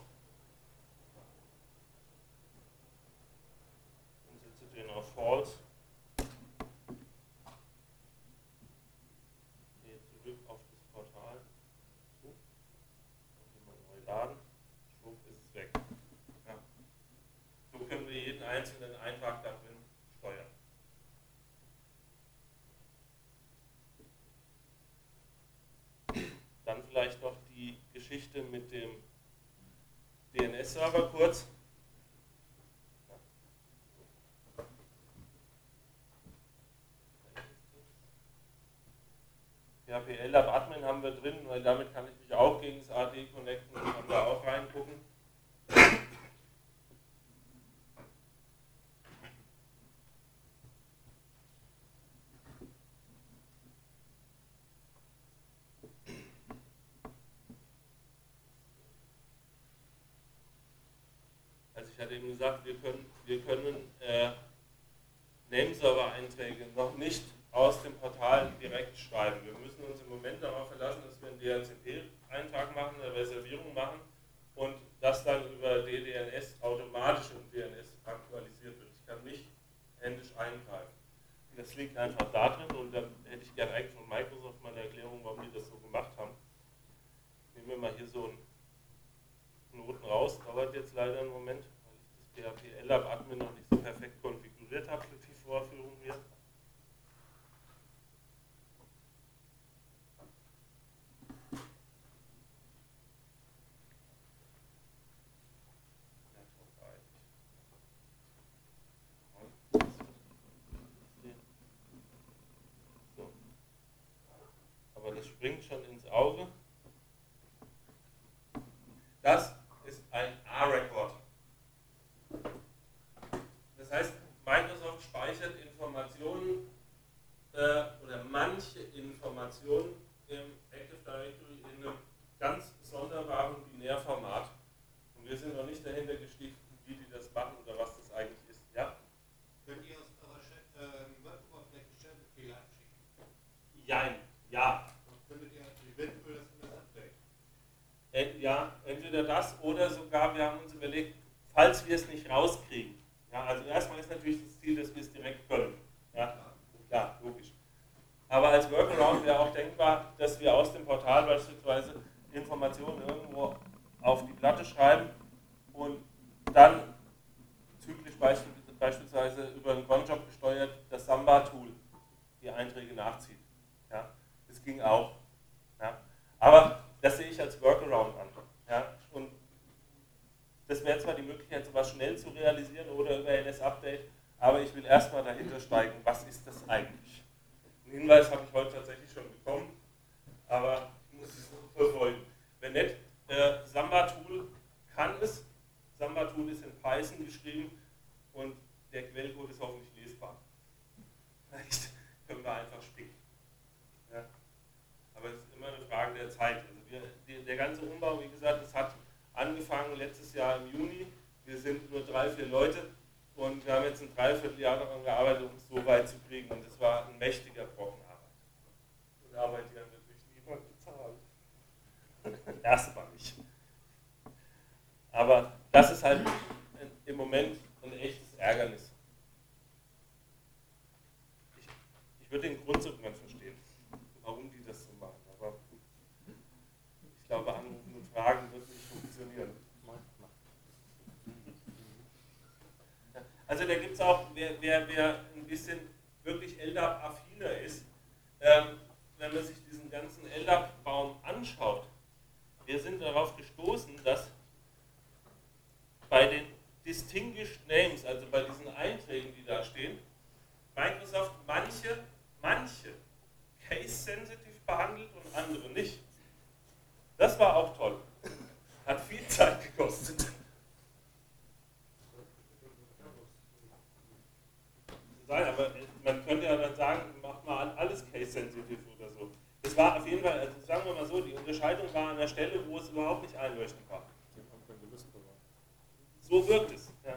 Speaker 2: und setze den auf False. Gehe zurück auf das Portal. So. Mal neu laden. Schwupp ist es weg. Ja. Geschichte mit dem DNS-Server kurz. PHP LDAP Admin haben wir drin, weil damit kann ich mich auch gegen das AD connecten und kann da auch reingucken. Also ich hatte eben gesagt, wir können Nameserver-Einträge noch nicht aus dem Portal direkt schreiben. Wir müssen uns im Moment darauf verlassen, dass wir einen DHCP-Eintrag machen, eine Reservierung machen und das dann über DDNS automatisch im DNS aktualisiert wird. Ich kann nicht händisch eingreifen. Das liegt einfach da drin und dann hätte ich gerne eigentlich von Microsoft mal eine Erklärung, warum die das so gemacht haben. Nehmen wir mal hier so einen Knoten raus, dauert jetzt leider einen Moment, weil ich das PHP LDAP Admin noch nicht so perfekt konfiguriert habe für die Vorführung hier. Aber das springt schon ins Auge. Das ist ein A-Record. Das heißt, Microsoft speichert Informationen oder manche Informationen im Active Directory in einem ganz sonderbaren Binärformat. Und wir sind noch nicht dahinter gestiegen, wie die das machen oder was das eigentlich ist. Ja?
Speaker 3: Könnt ihr aus eurer Web-Oberfläche Shell-Befehle abschicken?
Speaker 2: Jein, ja.
Speaker 3: Findet ihr eventuell das Update?
Speaker 2: Ja, entweder das oder sogar, wir haben uns überlegt, falls wir es nicht rauskriegen. Ja, also erstmal ist natürlich das Ziel, dass wir es direkt können. Ja, klar, logisch. Aber als Workaround wäre auch denkbar, dass wir aus dem Portal beispielsweise Informationen irgendwo auf die Platte schreiben und dann zyklisch beispielsweise über einen Cronjob gesteuert das Samba-Tool die Einträge nachzieht. Ja, das ging auch. Ja. Aber das sehe ich als Workaround an. Ja. Und das wäre zwar die Möglichkeit, sowas schnell zu realisieren oder über NS-Update, aber ich will erstmal dahinter steigen, was ist das eigentlich? Einen Hinweis habe ich heute tatsächlich schon bekommen, aber ich muss es noch verfolgen. Wenn nicht, Samba-Tool kann es. Samba-Tool ist in Python geschrieben und der Quellcode ist hoffentlich lesbar. Vielleicht können wir einfach spicken. Ja. Aber es ist immer eine Frage der Zeit. Also der ganze Umbau, wie gesagt, das hat angefangen letztes Jahr im Juni. Wir sind nur 3-4 Leute und wir haben jetzt ein Dreivierteljahr daran gearbeitet, um es so weit zu kriegen. Und es war ein mächtiger Brocken Arbeit. Und Arbeit, die haben natürlich niemand bezahlt. Erstmal nicht. Aber das ist halt im Moment ein echtes Ärgernis. Ich würde den Grundsegment verstehen, warum die das so machen. Aber ich glaube, Anrufen und Fragen wird nicht funktionieren. Also da gibt es auch, wer ein bisschen wirklich LDAP-affiner ist, wenn man sich diesen ganzen LDAP-Baum anschaut, wir sind darauf gestoßen, dass bei den Distinguished Names, also bei diesen Einträgen, die da stehen, Microsoft manche case-sensitive behandelt und andere nicht. Das war auch toll. Hat viel Zeit gekostet. Aber man könnte ja dann sagen, macht mal alles case-sensitive oder so. Das war auf jeden Fall, also sagen wir mal so, die Unterscheidung war an der Stelle, wo es überhaupt nicht einleuchtend war. So wirkt es. Ja.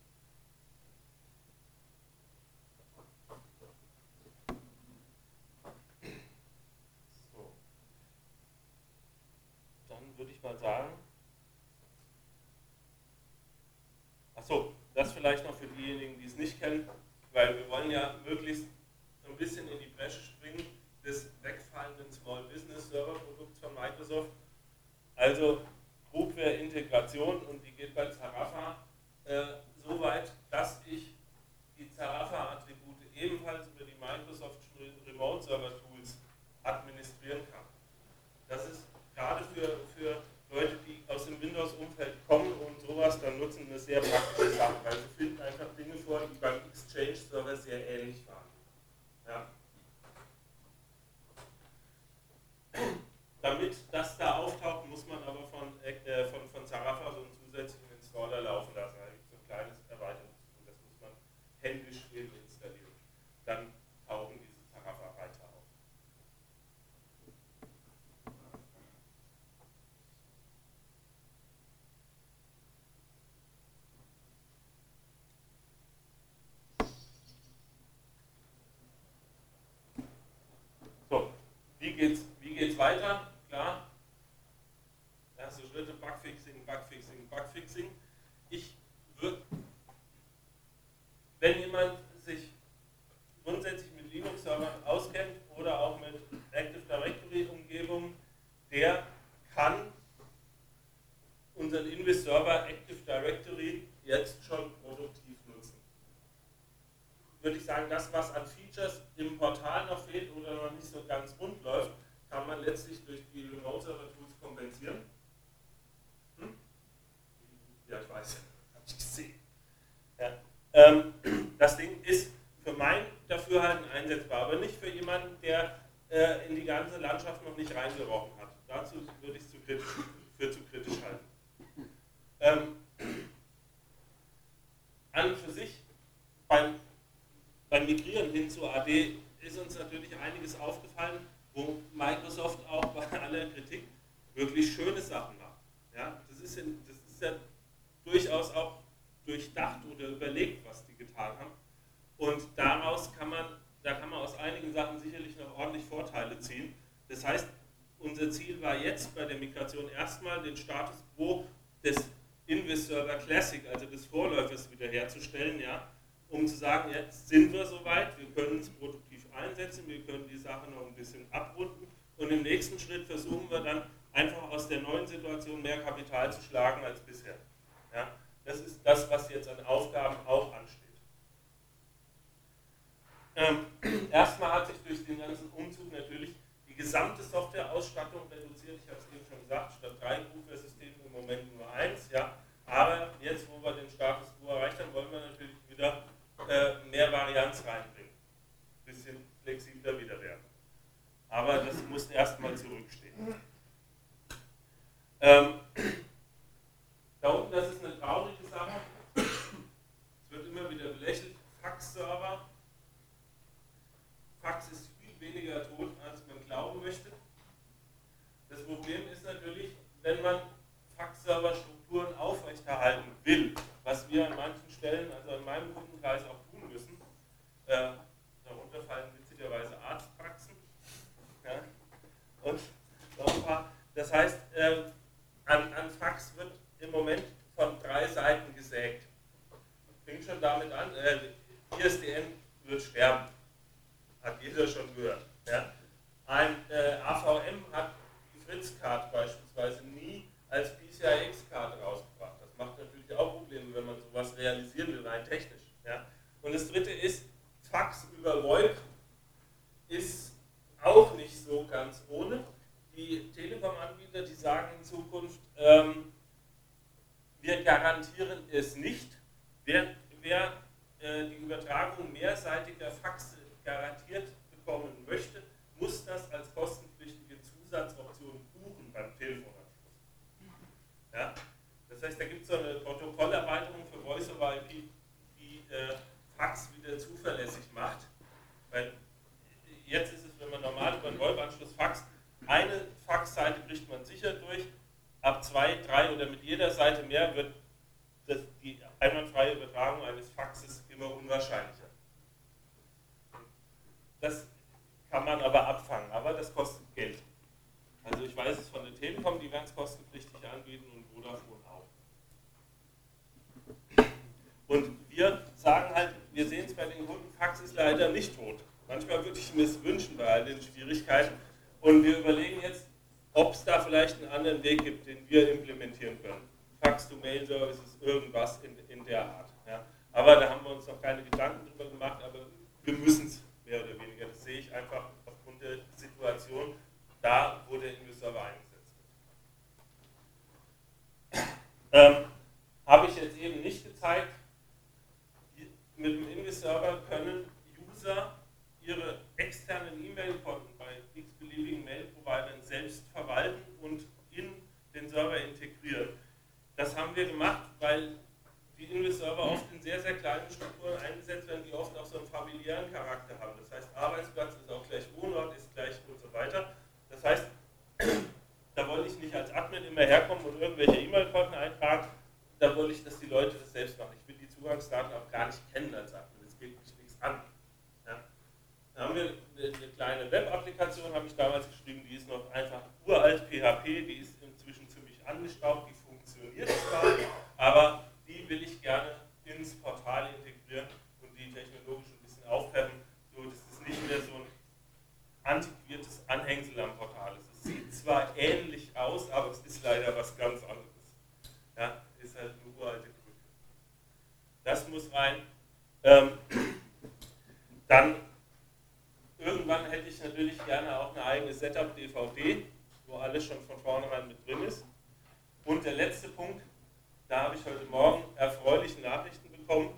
Speaker 2: So. Dann würde ich mal sagen, achso, das vielleicht noch für diejenigen, die es nicht kennen, weil wir wollen ja möglichst ein bisschen in die Bresche springen des wegfallenden Small Business Server Produkts von Microsoft. Also Groupware-Integration, und die geht bei Zarafa so weit, dass ich die Zarafa-Attribute ebenfalls über die Microsoft Remote Server Tools administrieren kann. Das ist gerade für kurzem eine sehr praktische Sache, weil Sie finden einfach Dinge vor, die beim Exchange-Server sehr ähnlich waren. Ja. Damit das da auftaucht, muss man aber von Zarafa so einen zusätzlichen Installer laufen lassen. Da gibt es so ein kleines Erweiterungstool, das muss man händisch installieren. Dann tauchen diese Zarafa-Reiter auf. So, wie geht's weiter? Klar, erste Schritte, Bugfixing, Bugfixing, Bugfixing. Wenn jemand sich grundsätzlich mit Linux-Servern auskennt oder auch mit Active Directory-Umgebungen, der kann unseren Invis-Server Active Directory jetzt schon produktiv nutzen. Würde ich sagen, das, was an Features im Portal noch fehlt oder noch nicht so ganz rund läuft, kann man letztlich durch die Remote-Server-Tools kompensieren. Ja, ich weiß, habe ich gesehen. Ja. Das Ding ist für mein Dafürhalten einsetzbar, aber nicht für jemanden, der in die ganze Landschaft noch nicht reingerochen hat. Dazu würde ich es für zu kritisch halten. An und für sich, beim Migrieren hin zu AD ist uns natürlich einiges aufgefallen, wo Microsoft auch bei aller Kritik wirklich schöne Sachen macht. Ja, das ist ja durchaus auch durchdacht oder überlegt, was die getan haben. Und da kann man aus einigen Sachen sicherlich noch ordentlich Vorteile ziehen. Das heißt, unser Ziel war jetzt bei der Migration erstmal den Status quo des Invis Server Classic, also des Vorläufers, wiederherzustellen, ja, um zu sagen, jetzt sind wir soweit, wir können es produktiv einsetzen, wir können die Sache noch ein bisschen abrunden und im nächsten Schritt versuchen wir dann einfach aus der neuen Situation mehr Kapital zu schlagen als bisher. Ja, das ist das, was jetzt an Aufgaben auch ansteht. Erstmal hat sich durch den ganzen Umzug natürlich die gesamte Softwareausstattung reduziert. Ich habe es eben schon gesagt, statt 3 Prüfersystemen im Moment nur 1. Ja. Aber jetzt, wo wir den Status quo erreicht haben, wollen wir natürlich wieder mehr Varianz reinbringen. Ein bisschen flexibler wieder werden. Aber das muss erstmal zurückstehen. Da unten, das ist eine traurige Sache. Es wird immer wieder belächelt. Fax-Server. Fax ist viel weniger tot, als man glauben möchte. Das Problem ist natürlich, wenn man Fax-Server-Strukturen aufrechterhalten will, was wir an manchen Stellen, also in meinem Kundenkreis auch tun müssen, darunter fallen witzigerweise Arztpraxen, ja, und noch ein paar. Das heißt, an Fax wird im Moment von 3 Seiten gesägt. Fängt schon damit an, ISDN wird sterben. Hat jeder schon gehört. Ja. Ein AVM hat die Fritz-Card beispielsweise nie als PCI-X-Card rausgebracht. Das macht natürlich auch Probleme, wenn man sowas realisieren will, rein technisch. Ja. Und das dritte ist, Fax über VoIP ist auch nicht so ganz ohne. Die Telekom-Anbieter, die sagen in Zukunft, wir garantieren es nicht. Wer die Übertragung mehrseitiger Faxe garantiert bekommen möchte, muss das als kostenpflichtige Zusatzoption buchen beim Telefonanschluss. Ja? Das heißt, da gibt es so eine Protokollerweiterung für Voice-over-IP, die Fax wieder zuverlässig macht. Weil jetzt ist es, wenn man normal über einen VoIP-Anschluss faxt, eine Faxseite kriegt man sicher durch, ab 2, 3 oder mit jeder Seite mehr wird die einwandfreie Übertragung eines Faxes immer unwahrscheinlicher. Das kann man aber abfangen, aber das kostet Geld. Also ich weiß es von der Telekom, die werden es kostenpflichtig anbieten und Vodafone auch. Und wir sagen halt, wir sehen es bei den Kunden, Fax ist leider nicht tot. Manchmal würde ich mir es wünschen bei all den Schwierigkeiten. Und wir überlegen jetzt, ob es da vielleicht einen anderen Weg gibt, den wir implementieren können. Fax-to-Mail-Services, irgendwas in der Art. Ja. Aber da haben wir uns noch keine Gedanken drüber gemacht, aber wir müssen es mehr oder weniger. Das sehe ich einfach aufgrund der Situation, da wo der Invis-Server eingesetzt wird. Habe ich jetzt zeigt, mit dem InvServer können User ihre externen E-Mail-Konten bei x-beliebigen Mail-Providern selbst verwalten und in den Server integrieren. Das haben wir gemacht, weil die InvServer oft in sehr, sehr kleinen Strukturen eingesetzt werden, die oft auch so einen familiären Charakter haben. Das heißt, Arbeitsplatz ist auch gleich Wohnort, ist gleich und so weiter. Das heißt, da wollte ich nicht als Admin immer herkommen und irgendwelche E-Mail-Konten eintragen, da wollte ich, dass die Leute das selbst machen. Ich will die Zugangsdaten auch gar nicht kennen als Admin, das geht mich nichts an. Ja. Da haben wir eine kleine Web-Applikation, habe ich damals geschrieben, die ist noch einfach uralt PHP, die ist inzwischen ziemlich angestaubt, die funktioniert zwar, aber die will ich gerne ins Portal integrieren und die technologisch ein bisschen aufpeppen, so dass es nicht mehr so ein antiquiertes Anhängsel am Portal ist. Es sieht zwar ähnlich aus, aber es ist leider was ganz anderes. Ja, ist halt eine uralte Krücke. Das muss rein. Dann irgendwann hätte ich natürlich gerne auch eine eigene Setup-DVD, wo alles schon von vornherein mit drin ist. Und der letzte Punkt, da habe ich heute Morgen erfreuliche Nachrichten bekommen.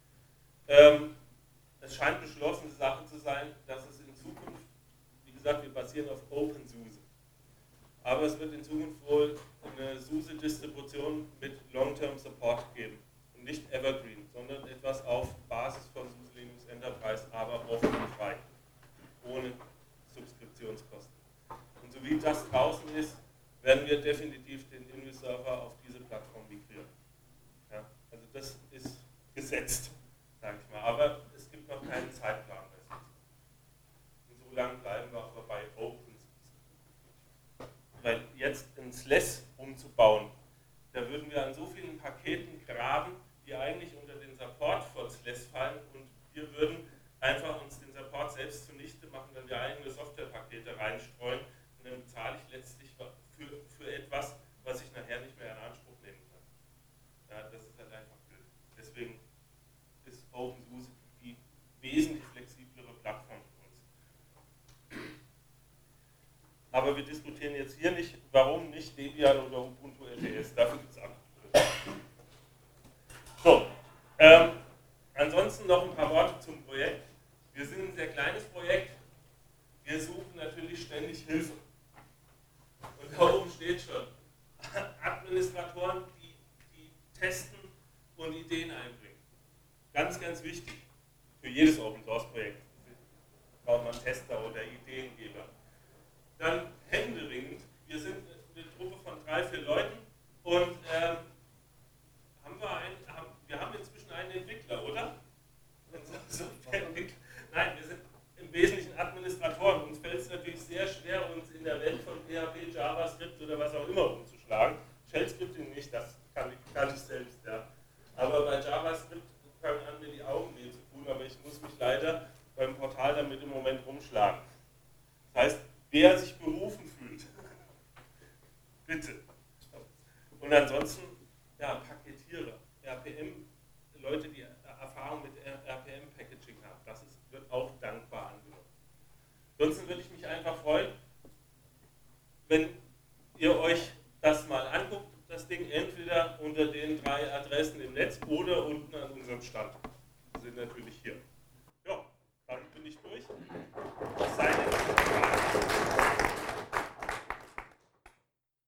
Speaker 2: Es scheint beschlossene Sache zu sein, dass es in Zukunft, wie gesagt, wir basieren auf OpenSUSE. Aber es wird in Zukunft wohl eine SUSE-Distribution mit Long-Term Support geben. Und nicht Evergreen, sondern etwas auf Basis von SUSE Linux Enterprise, aber offen und frei. Ohne Subskriptionskosten. Und so wie das draußen ist, werden wir definitiv den InvServer auf diese Plattform migrieren. Ja, also das ist gesetzt, sage ich mal. Aber es gibt noch keinen Zeitplan. Und so lange bleiben wir aber bei OpenSUSE. Weil jetzt ein SLES umzubauen, da würden wir an so vielen Paketen graben, die eigentlich unter den Support von SLES fallen, und wir würden einfach uns den Support selbst zunichte machen, wenn wir eigene Softwarepakete reinstreuen, und dann bezahle ich letztlich für etwas, was ich nachher nicht mehr in Anspruch nehmen kann. Ja, das ist halt einfach blöd. Deswegen ist OpenSUSE die wesentlich flexiblere Plattform für uns. Aber wir diskutieren jetzt hier nicht, warum nicht Debian oder Ubuntu LTS. Dafür gibt es andere. So, ansonsten noch ein paar Worte zum Projekt. Wir sind ein sehr kleines Projekt. Wir suchen natürlich ständig Hilfe. Und da oben steht schon, Administratoren, die testen und Ideen einbringen. Ganz, ganz wichtig für jedes Open-Source-Projekt. Braucht man Tester oder Ideengeber. Dann händeringend, wir sind eine Truppe von 3, 4 Leuten und wir haben inzwischen einen Entwickler, oder? Nein, wir sind im Wesentlichen Administratoren. Uns fällt es natürlich sehr schwer, uns in der Welt von PHP, JavaScript oder was auch immer umzuschlagen. Shell-Scripting nicht, das kann ich selbst. Ja. Aber bei JavaScript fangen an, mir die Augen weh zu tun, aber ich muss mich leider beim Portal damit im Moment rumschlagen. Das heißt, wer sich berufen fühlt, bitte. Und ansonsten, ja, Paketierer, RPM, Leute, die Erfahrung mit RPM-Packaging haben, das wird auch dankbar angenommen. Ansonsten würde ich mich einfach freuen, wenn ihr euch das mal anguckt, das Ding, entweder unter den 3 Adressen im Netz oder unten an unserem Stand. Wir sind natürlich hier.